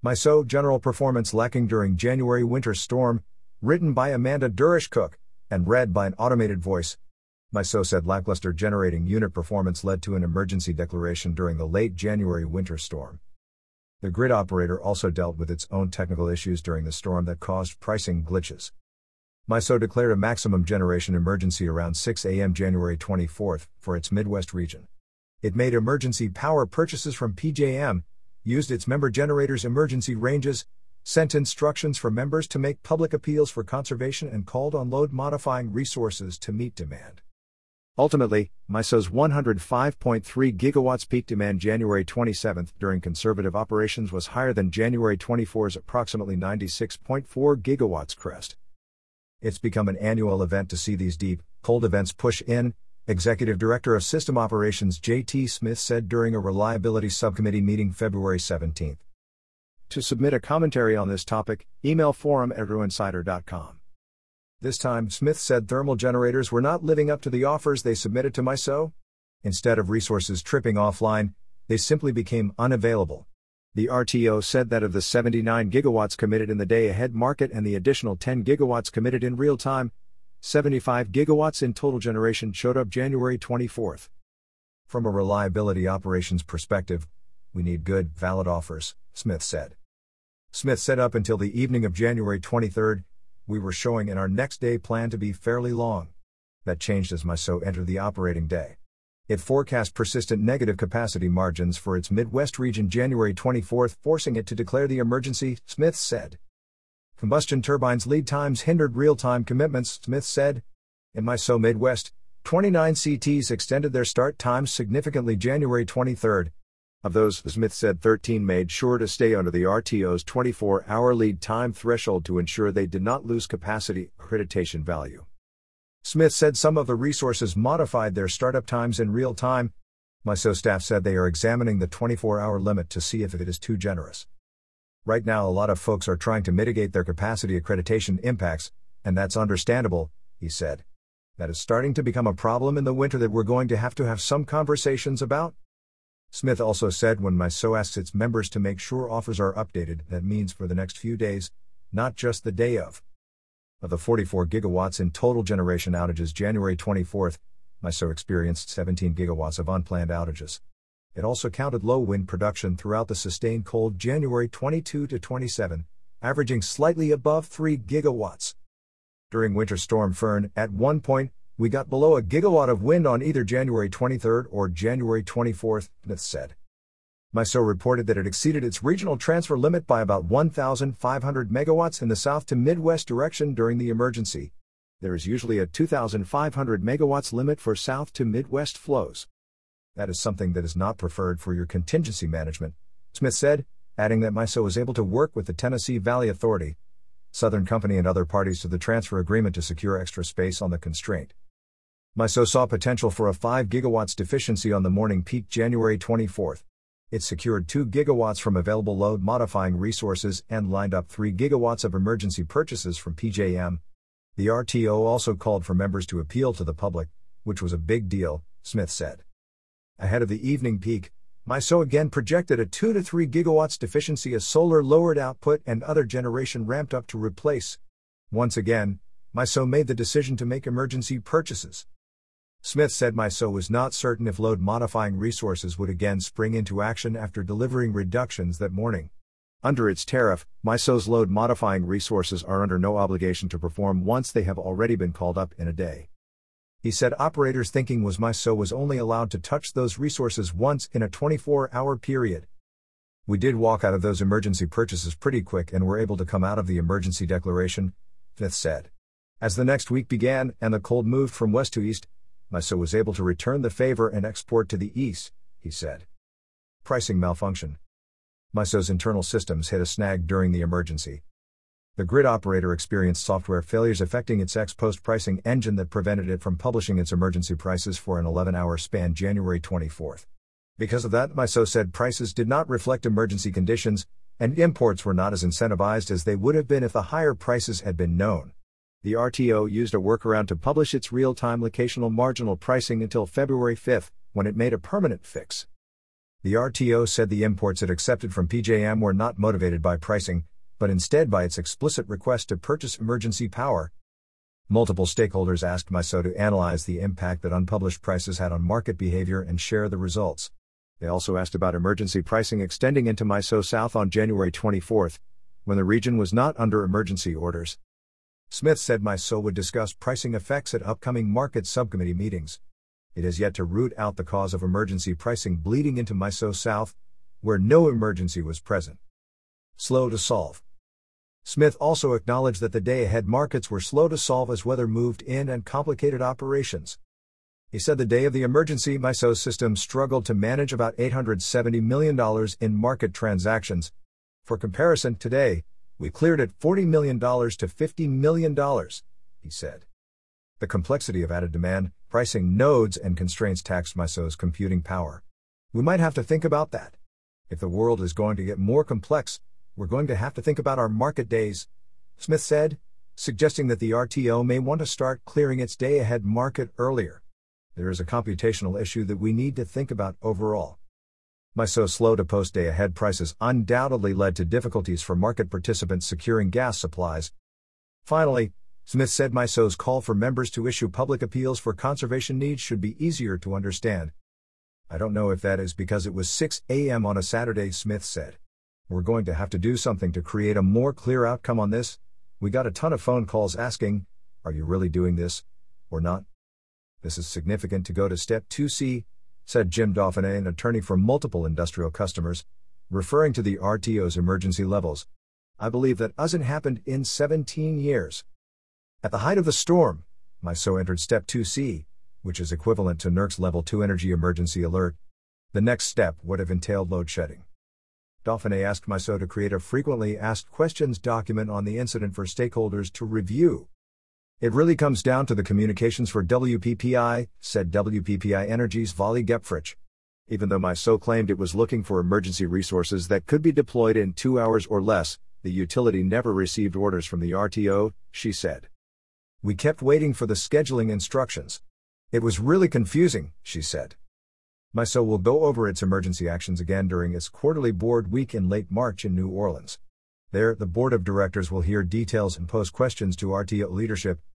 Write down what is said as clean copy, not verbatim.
MISO General Performance Lacking During January Winter Storm, written by Amanda Durish-Cook, and read by an automated voice. MISO said lackluster generating unit performance led to an emergency declaration during the late January winter storm. The grid operator also dealt with its own technical issues during the storm that caused pricing glitches. MISO declared a maximum generation emergency around 6 a.m. January 24 for its Midwest region. It made emergency power purchases from PJM, used its member generators' emergency ranges, sent instructions for members to make public appeals for conservation, and called on load-modifying resources to meet demand. Ultimately, MISO's 105.3 gigawatts peak demand January 27 during conservative operations was higher than January 24's approximately 96.4 gigawatts crest. It's become an annual event to see these deep, cold events push in, Executive Director of System Operations J.T. Smith said during a Reliability Subcommittee meeting February 17. To submit a commentary on this topic, email forum@ruinsider.com. This time, Smith said thermal generators were not living up to the offers they submitted to MISO. Instead of resources tripping offline, they simply became unavailable. The RTO said that of the 79 gigawatts committed in the day-ahead market and the additional 10 gigawatts committed in real time, 75 gigawatts in total generation showed up January 24. From a reliability operations perspective, we need good, valid offers, Smith said. Smith said up until the evening of January 23, we were showing in our next day plan to be fairly long. That changed as MISO entered the operating day. It forecast persistent negative capacity margins for its Midwest region January 24, forcing it to declare the emergency, Smith said. Combustion turbines' lead times hindered real-time commitments, Smith said. In MISO Midwest, 29 CTs extended their start times significantly January 23. Of those, Smith said 13 made sure to stay under the RTO's 24-hour lead time threshold to ensure they did not lose capacity accreditation value. Smith said some of the resources modified their startup times in real time. MISO staff said they are examining the 24-hour limit to see if it is too generous. Right now, a lot of folks are trying to mitigate their capacity accreditation impacts, and that's understandable, he said. That is starting to become a problem in the winter that we're going to have some conversations about. Smith also said when MISO asks its members to make sure offers are updated, that means for the next few days, not just the day of. Of the 44 gigawatts in total generation outages January 24, MISO experienced 17 gigawatts of unplanned outages. It also counted low wind production throughout the sustained cold January 22 to 27, averaging slightly above 3 gigawatts. During Winter Storm Fern, at one point, we got below a gigawatt of wind on either January 23 or January 24, Smith said. MISO reported that it exceeded its regional transfer limit by about 1,500 megawatts in the south to Midwest direction during the emergency. There is usually a 2,500 megawatts limit for south to Midwest flows. That is something that is not preferred for your contingency management, Smith said, adding that MISO was able to work with the Tennessee Valley Authority, Southern Company and other parties to the transfer agreement to secure extra space on the constraint. MISO saw potential for a 5 gigawatts deficiency on the morning peak January 24. It secured 2 gigawatts from available load modifying resources and lined up 3 gigawatts of emergency purchases from PJM. The RTO also called for members to appeal to the public, which was a big deal, Smith said. Ahead of the evening peak, MISO again projected a 2 to 3 gigawatts deficiency as solar lowered output and other generation ramped up to replace. Once again, MISO made the decision to make emergency purchases. Smith said MISO was not certain if load-modifying resources would again spring into action after delivering reductions that morning. Under its tariff, MISO's load-modifying resources are under no obligation to perform once they have already been called up in a day. He said operators' thinking was MISO was only allowed to touch those resources once in a 24-hour period. We did walk out of those emergency purchases pretty quick and were able to come out of the emergency declaration, Smith said. As the next week began and the cold moved from west to east, MISO was able to return the favor and export to the east, he said. Pricing malfunction. MISO's internal systems hit a snag during the emergency. The grid operator experienced software failures affecting its ex-post pricing engine that prevented it from publishing its emergency prices for an 11-hour span January 24. Because of that, MISO said prices did not reflect emergency conditions, and imports were not as incentivized as they would have been if the higher prices had been known. The RTO used a workaround to publish its real-time locational marginal pricing until February 5, when it made a permanent fix. The RTO said the imports it accepted from PJM were not motivated by pricing, but instead by its explicit request to purchase emergency power. Multiple stakeholders asked MISO to analyze the impact that unpublished prices had on market behavior and share the results. They also asked about emergency pricing extending into MISO South on January 24, when the region was not under emergency orders. Smith said MISO would discuss pricing effects at upcoming market subcommittee meetings. It has yet to root out the cause of emergency pricing bleeding into MISO South, where no emergency was present. Slow to solve. Smith also acknowledged that the day-ahead markets were slow to solve as weather moved in and complicated operations. He said the day of the emergency, MISO's system struggled to manage about $870 million in market transactions. For comparison, today, we cleared at $40 million to $50 million, he said. The complexity of added demand, pricing nodes, and constraints taxed MISO's computing power. We might have to think about that. If the world is going to get more complex, we're going to have to think about our market days, Smith said, suggesting that the RTO may want to start clearing its day-ahead market earlier. There is a computational issue that we need to think about overall. MISO's slow to post day-ahead prices undoubtedly led to difficulties for market participants securing gas supplies. Finally, Smith said MISO's call for members to issue public appeals for conservation needs should be easier to understand. I don't know if that is because it was 6 a.m. on a Saturday, Smith said. We're going to have to do something to create a more clear outcome on this. We got a ton of phone calls asking, are you really doing this, or not? This is significant to go to Step 2C, said Jim Dauphiné, an attorney for multiple industrial customers, referring to the RTO's emergency levels. I believe that hasn't happened in 17 years. At the height of the storm, MISO entered Step 2C, which is equivalent to NERC's Level 2 Energy Emergency Alert. The next step would have entailed load shedding. Dauphiné asked MISO to create a frequently asked questions document on the incident for stakeholders to review. It really comes down to the communications for WPPI, said WPPI Energy's Vali Gepfrich. Even though MISO claimed it was looking for emergency resources that could be deployed in 2 hours or less, the utility never received orders from the RTO, she said. We kept waiting for the scheduling instructions. It was really confusing, she said. MISO will go over its emergency actions again during its quarterly board week in late March in New Orleans. There, the board of directors will hear details and pose questions to RTO leadership,